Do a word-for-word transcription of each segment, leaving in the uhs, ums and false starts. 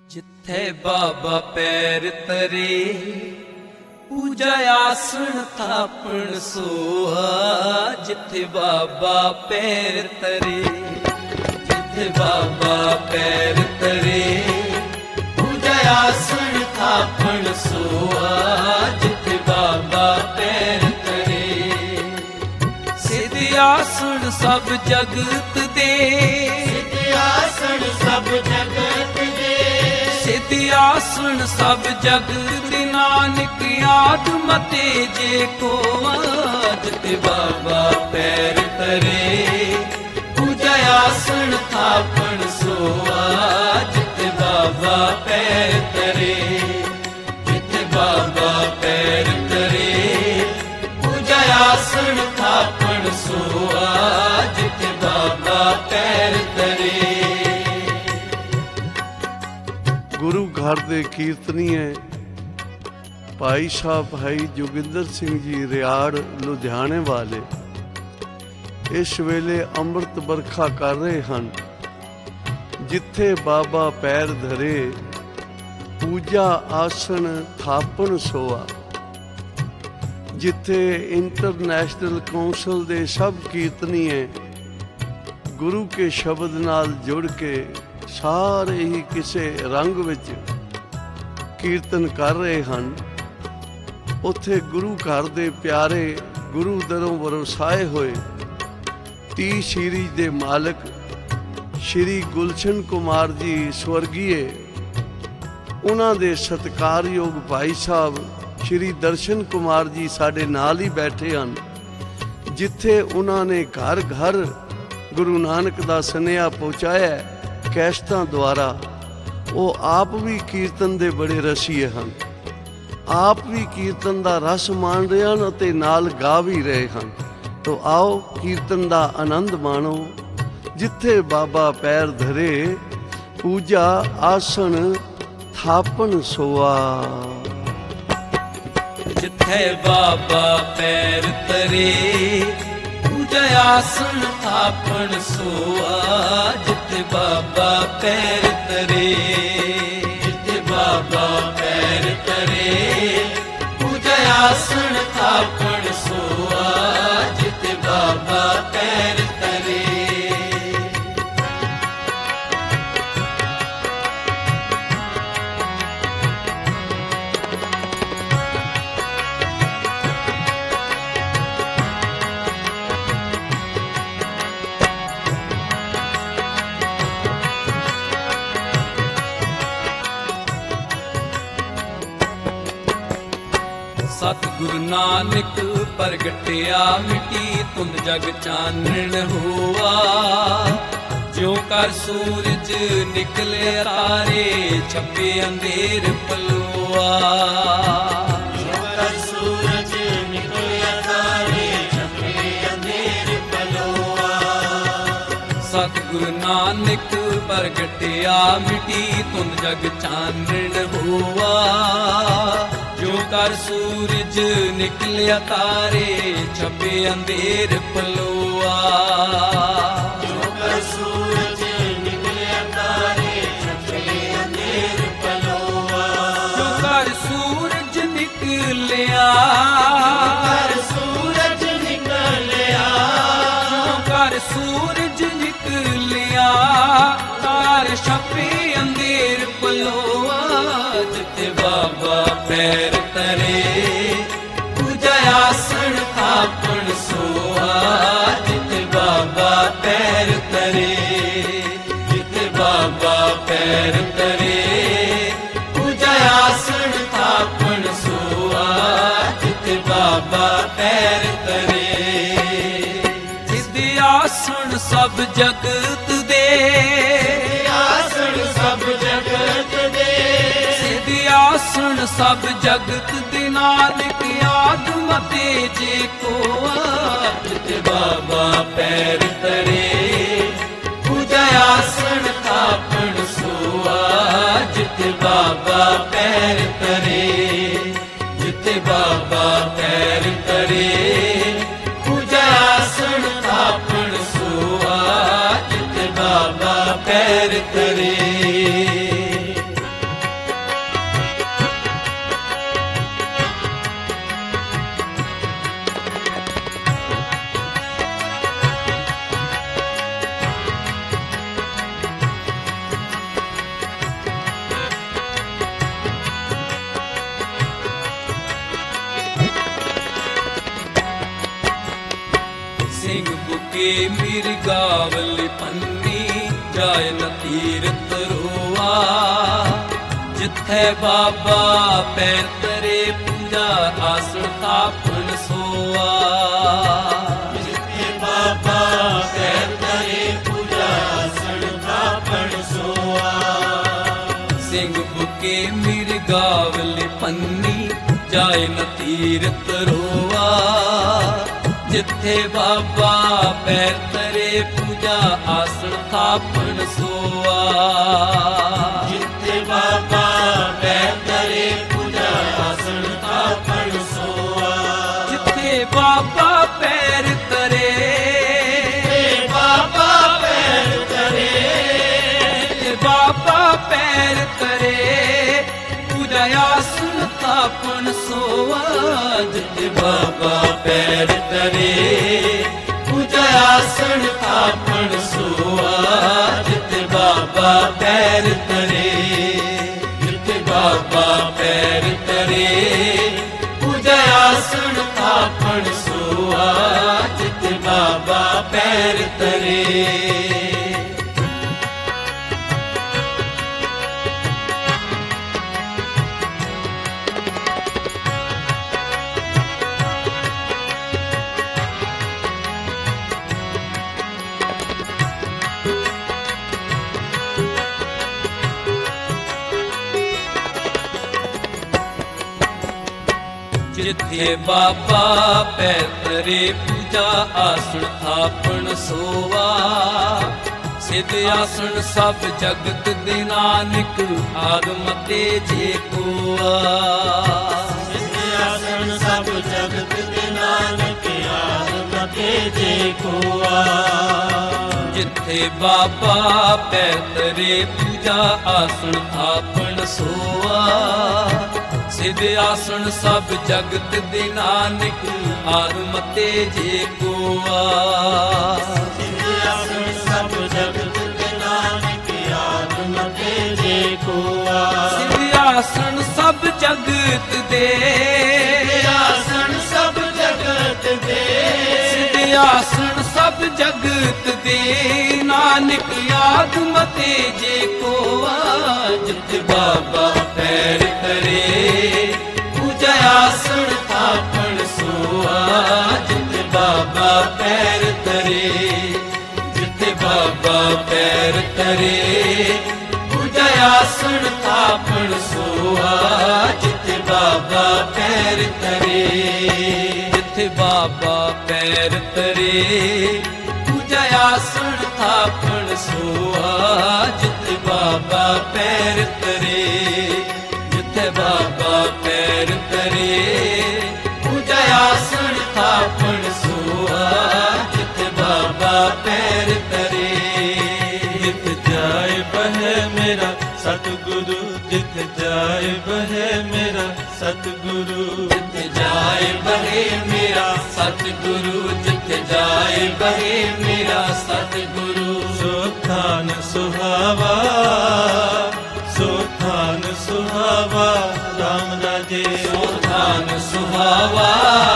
जिथे बाबा पैर तरे पूजा आसन थापण सोहा। जिथे बाबा पैर तरे जिथे बाबा पैर तरे पूजा आसन थापण सोहा। जिथे बाबा पैर तरे सिद्ध आसन सब जगत दे सिद्ध आसन सब जगत दे सिद्ध आसन सब जगत नानक याद मते जे को। जिथे बाबा पैर तरे पूजा आसन थापण सोहा। जिथे बाबा पैर तरे जिथे बाबा पैर तरे पूजा आसन थापण सोहा। जिथे बाबा पैर तरे। ਗੁਰੂ ਘਰ ਦੇ ਕੀਰਤਨੀਏ ਭਾਈ ਸਾਹਿਬ ਭਾਈ ਜੋਗਿੰਦਰ ਸਿੰਘ ਜੀ ਰਿਆੜ ਲੁਧਿਆਣੇ ਵਾਲੇ ਇਸ ਵੇਲੇ ਅੰਮ੍ਰਿਤ ਵਰਖਾ ਕਰ ਰਹੇ ਹਨ। ਜਿੱਥੇ ਬਾਬਾ ਪੈਰ ਧਰੇ ਪੂਜਾ ਆਸਣ ਥਾਪਣ ਸੋਆ। ਜਿੱਥੇ ਇੰਟਰਨੈਸ਼ਨਲ ਕੌਂਸਲ ਦੇ ਸਭ ਕੀਰਤਨੀਏ ਗੁਰੂ ਕੇ ਸ਼ਬਦ ਨਾਲ ਜੁੜ ਕੇ ਸਾਰੇ ਹੀ ਕਿਸੇ ਰੰਗ ਵਿੱਚ ਕੀਰਤਨ ਕਰ ਰਹੇ ਹਨ। ਉੱਥੇ ਗੁਰੂ ਘਰ ਦੇ ਪਿਆਰੇ ਗੁਰੂ ਦਰੋਂ ਵਰਸਾਏ ਹੋਏ ਟੀ ਸੀਰੀਜ਼ ਦੇ ਮਾਲਕ ਸ਼੍ਰੀ ਗੁਲਸ਼ਨ ਕੁਮਾਰ ਜੀ ਸਵਰਗੀਏ, ਉਹਨਾਂ ਦੇ ਸਤਿਕਾਰਯੋਗ ਭਾਈ ਸਾਹਿਬ ਸ਼੍ਰੀ ਦਰਸ਼ਨ ਕੁਮਾਰ ਜੀ ਸਾਡੇ ਨਾਲ ਹੀ ਬੈਠੇ ਹਨ। ਜਿੱਥੇ ਉਹਨਾਂ ਨੇ ਘਰ ਘਰ ਗੁਰੂ ਨਾਨਕ ਦਾ ਸੁਨੇਹਾ ਪਹੁੰਚਾਇਆ ਕੈਸਟਾਂ ਦੁਆਰਾ। ਉਹ ਆਪ ਵੀ ਕੀਰਤਨ ਦੇ ਬੜੇ ਰਸੀਏ ਹਨ, ਆਪ ਵੀ ਕੀਰਤਨ ਦਾ ਰਸ ਮਾਣ ਰਹੇ ਹਨ ਅਤੇ ਨਾਲ ਗਾ ਵੀ ਰਹੇ ਹਨ। ਤੋ ਆਓ ਕੀਰਤਨ ਦਾ ਆਨੰਦ ਮਾਣੋ। ਜਿੱਥੇ ਬਾਬਾ ਪੈਰ ਧਰੇ ਪੂਜਾ ਆਸਣ ਥਾਪਣ ਸੋਆ। जिथे बाबा पैर तरे पूजा आसन थापण सोआ। जिथे बाबा पैर तरे जिथे बाबा पैर तरे पूजा आसन थापण सोआ। जिथे बाबा पैर तरे। सतगुरु नानक प्रगटिया मिटी धुंध जग चानण हुआ। ज्यों कर सूरज निकले तारे छपे अंधेर पलोआ। ज्यों कर सूरज निकले तारे छपे अंधेर पलोआ। सतगुरु नानक प्रगटिया मिटी धुंध जग चानण हुआ। जो कर सूरज निकलिया तारे छपे अंधेर पलोआ। जो कर सूरज निकलिया तारे छपे अंधेर पलोआ। जो कर सूरज निकलिया कर सूरज निकलिया जो कर सूरज निकलिया तार छपे अंधेर पलोआ। जिथे बाबा पैर तरे पूजा आसन थापण सोहा। जिथे बाबा पैर तरे जिथे बाबा पैर तरे पूजा आसन थापण सोहा। जिथे बाबा पैर तरे सिद्ध आसन सब जगत दे आसन सब जगत दे सिद्ध आसन सब जगत दे नानक याद मते जे को। जिथे बाबा पैर तरे पूजा आसन थापण सोहा। जिथे बाबा पैर तरे जिथे बाबा पैर तरे पूजा आसन थापण सोहा। जिथे बाबा पैर तरे। ਬੁਕੇ ਮਿਰਗਾਵਲ ਪੰਨੀ ਜਾਏ ਨ ਤੀਰਥ ਰੋਆ ਜਿੱਥੇ ਬਾਬਾ ਪੈਰ ਤਰੇ ਪੂਜਾ ਆਸਣ ਥਾਪਣ ਸੋਆ ਜਿੱਥੇ ਬਾਬਾ ਪੈਰ ਤਰੇ ਪੂਜਾ ਆਸਣ ਥਾਪਣ ਸੋਆ ਸਿੰਘ ਬੁਕੇ ਮਿਰਗਾਵਲ ਪੰਨੀ ਜਾਏ ਨ ਤੀਰਥ ਰੋਆ ਜਿੱਥੇ ਬਾਬਾ ਪੈਰ ਤਰੇ ਪੂਜਾ ਆਸਣ ਥਾਪਣ ਸੋਆ ਜਿੱਥੇ ਬਾਬਾ ਪੈਰ ਤਰੇ ਪੂਜਾ ਆਸਣ ਥਾਪਣ ਸੋਆ ਜਿੱਥੇ ਬਾਬਾ ਪੈਰ ਤਰੇ ਜਿੱਥੇ ਬਾਬਾ ਪੈਰ ਤਰੇ ਜਿੱਥੇ ਬਾਬਾ ਪੈਰ ਤਰੇ ਪੂਜਾ ਆਸਣ ਥਾਪਣ ਸੋਆ ਜਿੱਥੇ ਬਾਬਾ ਪੈਰ ਤਰੇ ਪੂਜਾ ਆਸਣ ਥਾਪਣ ਸੋਆ ਜਿੱਥੇ ਬਾਬਾ ਪੈਰ ਤਰੇ ਜਿੱਥੇ ਬਾਬਾ ਪੈਰ ਤਰੇ ਪੂਜਾ ਆਸਣ ਥਾਪਣ ਸੋਆ ਜਿੱਥੇ ਬਾਬਾ ਪੈਰ ਤਰੇ ਜਿੱਥੇ ਬਾਬਾ ਪੈਰ ਤਰੇ ਪੂਜਾ ਆਸਣ ਥਾਪਣ ਸੋਵਾ ਸਿੱਧ ਆਸਣ ਸਭ ਜਗਤ ਦੇ ਨਾਨਕ ਆਗਮ ਤੇ ਕੋਆ ਜਿੱਥੇ ਆਸਣ ਸਭ ਜਗਤ ਦੇ ਨਾਨਕ ਆਗਮ ਤੇ ਕੋਆ ਜਿੱਥੇ ਬਾਬਾ ਪੈਰ ਤਰੇ ਪੂਜਾ ਆਸਣ ਥਾਪਣ ਸੋਆ ਸਿੱਧ ਆਸਣ ਸਭ ਜਗਤ ਦੇ ਨਾਨਕ ਆਗਮ ਤੇ ਕੋਆ ਜਿੱਥੇ ਆਸਣ ਸਭ ਜਗਤ ਦੇ ਨਾਨਕ ਆਗਮ ਤੇ ਕੋਆ ਸਿੱਧ ਆਸਣ ਸਭ ਜਗਤ ਦੇ ਆਸਣ ਸਭ ਜਗਤ ਦੇ ਸਿੱਧ ਆਸਣ ਸਭ ਜਗਤ ਦੇ ਨਾਨਕ ਆਗਮ ਤੇ ਕੋਆ ਜਿੱਥੇ ਬਾਬਾ ਪੈਰ ਤਰੇ ਪੂਜਾ ਆਸਣ ਥਾਪਣ ਸੋਆ ਜਿੱਥੇ ਬਾਬਾ ਪੈਰ ਤਰੇ ਜਿੱਥੇ ਬਾਬਾ ਪੈਰ ਤਰੇ ਪੂਜਾ ਆਸਣ ਥਾਪਣ ਸੋਆ ਜਿੱਥੇ ਬਾਬਾ ਪੈਰ ਤਰੇ ਜਿੱਥੇ ਬਾਬਾ ਪੈਰ ਤਰੇ ਪੂਜਾ ਆਸਣ ਥਾਪਣ ਸੋਆ ਜਿੱਥੇ ਬਾਬਾ ਪੈਰ ਤਰੇ ਜਿੱਥੇ ਬਾਬਾ ਪੈਰ ਤਰੇ ਪੂਜਾ ਆਸਣ ਥਾਪਣ ਸੋਆ ਜਿੱਥੇ ਬਾਬਾ ਪੈਰ ਤਰੇ ਜਿਤ ਜਾਏ ਬਹਿ ਮੇਰਾ ਸਤਿਗੁਰੂ ਜਿਤ ਜਾਏ ਬਹਿ ਮੇਰਾ ਸਤਿਗੁਰੂ ਜਿੱਥੇ ਜਾਏ ਬਹੇ ਮੇਰਾ ਸਤਿਗੁਰੂ ਜਿੱਥੇ ਜਾਏ ਬਹੇ ਮੇਰਾ ਸਤਿਗੁਰੂ ਸੋ ਥਾਨ ਸੁਹਾਵਾ ਸੋ ਥਾਨ ਸੁਹਾਵਾ ਰਾਮ ਰਾਜੇ ਸੋ ਥਾਨ ਸੁਹਾਵਾ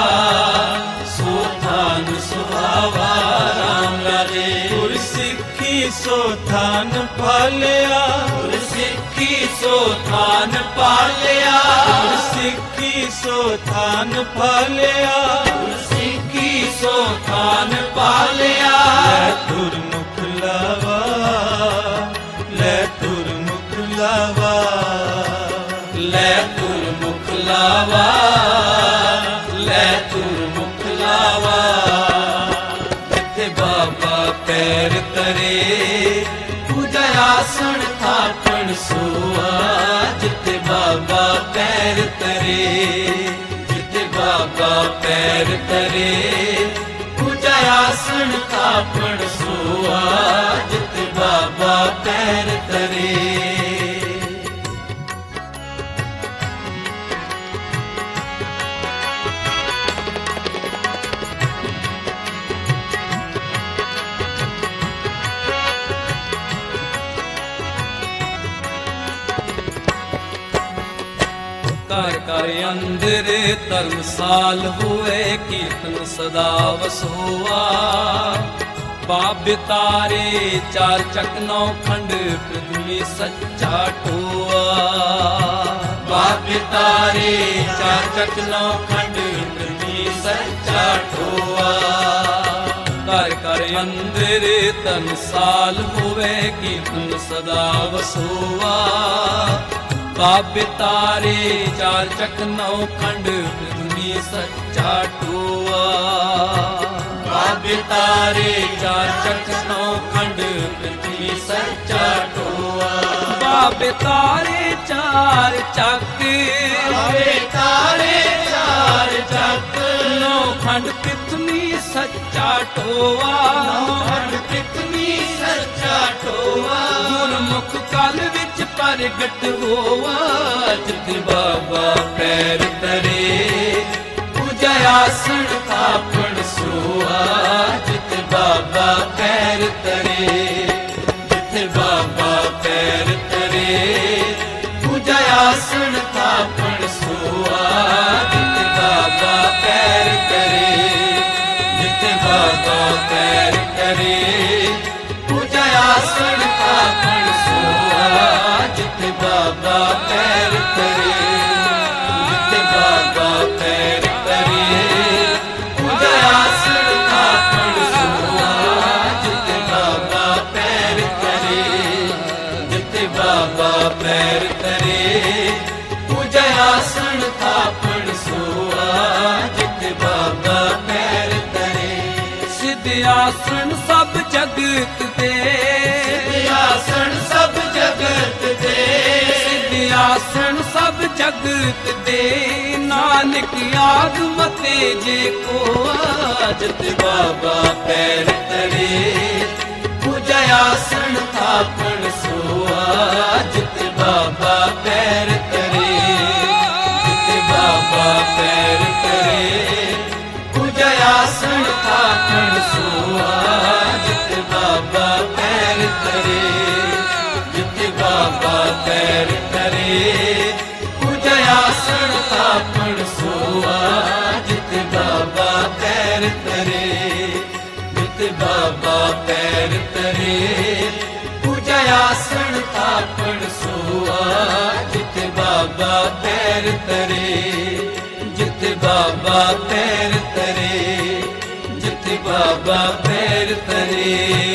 ਸੋ ਥਾਨ ਸੁਹਾਵਾ ਰਾਮ ਰਾਜੇ ਗੁਰ ਸਿੱਖੀ ਸੋ ਥਾਨ ਪਾਲਿਆ ਗੁਰ ਸਿੱਖੀ ਸੋ ਥਾਨ ਪਾਲਿਆ ਗੁਰ ਸਿੱਖੀ ਸੋ ਥਾਨ ਪਾਲਿਆ ਗੁਰ ਸਿੱਖੀ ਸੋ ਥਾਨ ਪਾਲਿਆ ਲੈ ਗੁਰਮੁਖ ਲਾਵਾ ਲੈ ਗੁਰਮੁਖ ਲਾਵਾ ਲੈ ਗੁਰਮੁਖ ਲਾਵਾ ਲੈ ਗੁਰਮੁਖ ਲਾਵਾ ਜਿੱਥੇ ਬਾਬਾ ਪੈਰ ਤਰੇ ਪੂਜਾ ਆਸਣ ਥਾਪਣ ਸੋਆ ਜਿੱਥੇ ਬਾਬਾ ਪੈਰ ਤਰੇ ਜਿੱਥੇ ਬਾਬਾ ਪੈਰ ਤਰੇ ਪੂਜਾ ਆਸਣ ਥਾਪਣ ਸੋਆ ਜਿੱਥੇ ਬਾਬਾ ਪੈਰ ਤਰੇ ਘਰ ਘਰ ਅੰਦਰ ਧਰਮਸਾਲ ਹੋਏ ਕੀਰਤਨ ਸਦਾ ਵਸੋਆ ਬਾਬੇ ਤਾਰੇ ਚਾਰ ਚੱਕ ਨੌ ਖੰਡ ਪ੍ਰਥਮੀ ਸੱਚਾ ਟੋਆ ਬਾਬੇ ਤਾਰੇ ਚਾਰ ਚੱਕ ਨੌ ਖੰਡ ਪ੍ਰਥਮੀ ਸੱਚਾ ਟੋਆ ਘਰ ਘਰ ਅੰਦਰ ਤਨਸਾਲ ਹੋਵੇ ਕੀਰਤਨ ਸਦਾ ਵਸੋਆ ਬਾਬੇ ਤਾਰੇ ਚਾਰ ਚੱਕ ਨੌ ਖੰਡ ਪ੍ਰਥਮੀ ਸੱਚਾ ਟੋਆ ਬਾਬੇ ਤਾਰੇ ਚਾਰ ਚੱਕ ਨੌ ਖੰਡ ਪ੍ਰਥਮੀ ਸੱਚਾ ਟੋਆ ਬਾਬੇ ਤਾਰੇ ਚਾਰ ਚੱਕ ਬਾਬੇ ਤਾਰੇ ਚਾਰ ਚੱਕ ਨੌ ਖੰਡ ਪ੍ਰਥਮੀ ਸੱਚਾ ਟੋਆ ਖੰਡ ਪ੍ਰਥਮੀ ਸੱਚਾ ਟੋਆ ਗੁਰਮੁਖ ਕਾਲ ਵਿੱਚ ਪ੍ਰਗਟ ਹੋਆ ਜਿੱਥੇ ਬਾਬਾ ਪੈਰ ਤਰੇ ਪੂਜਾ ਆਸਣ ਥਾਪਣ ਸੋਆ ਜਿੱਥੇ ਬਾਬਾ ਪੈਰ ਤਰੇ ਜਿੱਥੇ ਬਾਬਾ ਪੈਰ ਤਰੇ ਪੂਜਾ ਆਸਣ ਥਾਪਣ ਸੋਆ ਜਿੱਥੇ ਬਾਬਾ ਪੈਰ ਤਰੇ ਜਿੱਥੇ ਬਾਬਾ ਪੈਰ ਤਰੇ ਪੂਜਾ ਆਸਣ ਥਾਪਣ ਸੋਆ ਜਿੱਥੇ ਬਾਬਾ ਪੈਰ ਤਰੇ ਜਿੱਥੇ ਬਾਬਾ ਪੈਰ ਤਰੇ ਪੂਜਾ ਆਸਣ ਥਾਪਣ ਸੋਆ ਜਿੱਥੇ ਬਾਬਾ ਪੈਰ ਤਰੇ ਜਿੱਥੇ ਬਾਬਾ ਪੈਰ ਤਰੇ ਪੂਜਾ ਆਸਣ ਥਾਪਣ ਸੋਆ ਜਿੱਥੇ ਬਾਬਾ ਪੈਰ ਤਰੇ ਸਿੱਧ ਆਸਣ ਸਭ ਜਗਤ ਦੇ ਆਸਣ ਸਭ ਜਗਤ ਦੇ ਸਿੱਧ ਆਸਣ ਸਭ ਜਗਤ ਦੇ ਨਾਨਕ ਆਗਮ ਤੇ ਜੇ ਕੋ ਜਿੱਥੇ ਬਾਬਾ ਪੈਰ ਤਰੇ ਪੂਜਾ ਆਸਣ ਥਾਪਣ ਸੋਆ ਜਿੱਥੇ ਬਾਬਾ ਪੈਰ ਤਰੇ ਜਿੱਥੇ ਬਾਬਾ ਪੈਰ ਤਰੇ ਪੂਜਾ ਆਸਣ ਥਾਪਣ ਸੋਆ ਜਿੱਥੇ ਬਾਬਾ ਪੈਰ ਤਰੇ ਜਿੱਥੇ ਬਾਬਾ ਪੈਰ ਤਰੇ ਪੂਜਾ ਆਸਣ ਥਾਪਣ ਸੋਆ ਜਿੱਥੇ ਬਾਬਾ ਪੈਰ ਤਰੇ ਜਿੱਥੇ ਬਾਬਾ ਪੈਰ ਤਰੇ ਪੂਜਾ ਆਸਣ ਥਾਪਣ ਸੋਆ ਜਿੱਥੇ ਬਾਬਾ ਪੈਰ ਤਰੇ ਜਿੱਥੇ ਬਾਬਾ ਪੈਰ ਤਰੇ ਜਿੱਥੇ ਬਾਬਾ ਪੈਰ ਤਰੇ